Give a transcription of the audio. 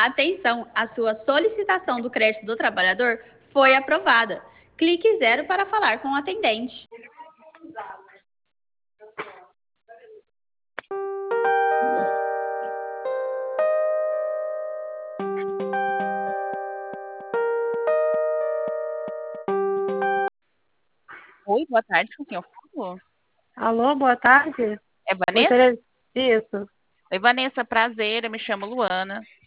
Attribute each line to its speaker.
Speaker 1: Atenção, a sua solicitação do crédito do trabalhador foi aprovada. Clique 0 para falar com o atendente.
Speaker 2: Oi, boa tarde, com quem eu falo?
Speaker 3: Alô, boa tarde.
Speaker 2: É Vanessa?
Speaker 3: Gostaria... Isso.
Speaker 2: Oi, Vanessa, prazer, eu me chamo Luana.